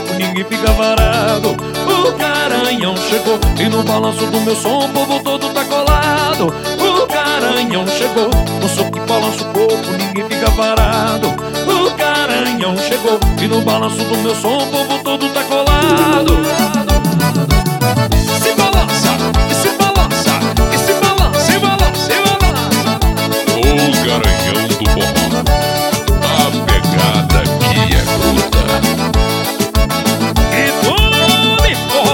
corpo, ninguém fica varado. O Garanhão chegou e no balanço do meu som o povo todo tá colado. O Garanhão chegou, no som que balança o corpo, ninguém fica varado. O Garanhão chegou e no balanço do meu som o povo todo tá colado. Se balança, e se balança, e se balança, e balança, e balança. O Garanhão do Forró, a pegada aqui é bruta. E tome forró.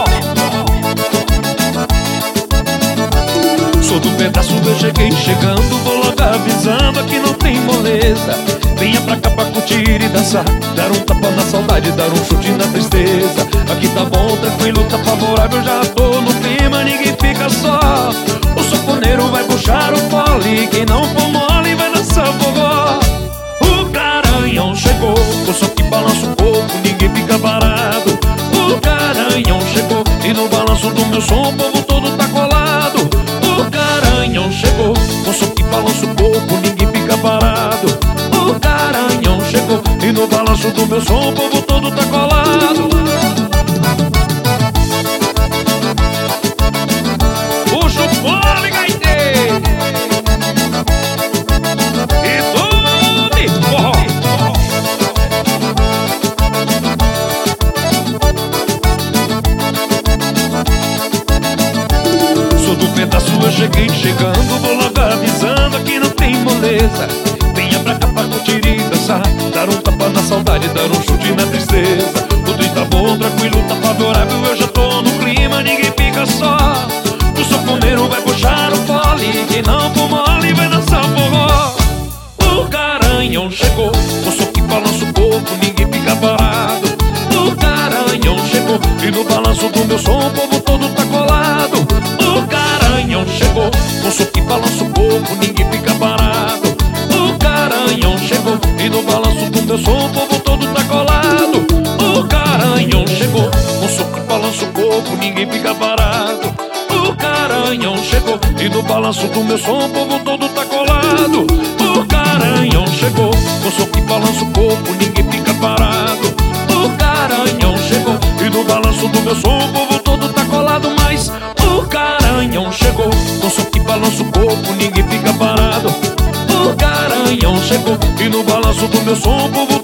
Sou do pedaço, eu cheguei chegando, vou logo avisando, aqui não tem moleza. Venha pra cá pra curtir e dançar, dar um tapa na saudade, dar um chute na tristeza. Aqui tá bom, tranquilo, tá favorável, já tô no clima, ninguém fica só. O sanfoneiro vai puxar o fole, quem não for mole vai dançar forró. O Garanhão chegou, o som que balança o corpo, ninguém fica parado. O Garanhão chegou e no balanço do meu som o povo todo tá colado. O Garanhão chegou, o som que balança o corpo, ninguém fica parado. O Garanhão chegou e no balanço do meu som o povo todo tá colado. Puxa o fole, gaiteiro, e tome forró. Sou do pedaço, eu cheguei chegando, vou logo avisando, aqui não tem moleza. Venha pra cá pra curtir e dançar, dar um tapa na saudade, dar um chute na tristeza. Tudo tá bom, tranquilo, tá favorável, eu já tô no clima, ninguém fica só. O sanfoneiro vai puxar o fole, quem não for mole vai dançar forró. O Garanhão chegou, o som que balança o corpo, ninguém fica parado. O Garanhão chegou e no balanço do meu som o povo todo tá colado. O Garanhão chegou, o som que balança o corpo, ninguém fica parado. O Garanhão chegou e no balanço do meu som o povo todo tá colado. O Garanhão chegou, o som que balança o corpo, ninguém fica parado. O Garanhão chegou e no balanço do meu som o povo todo tá colado. O Garanhão chegou, o som que balança o corpo, ninguém fica parado. O Garanhão chegou e no balanço do meu som o povo todo tá colado. Mas o Garanhão chegou, o som que balança o corpo, ninguém fica parado. O Garanhão chegou e no balanço do meu som o povo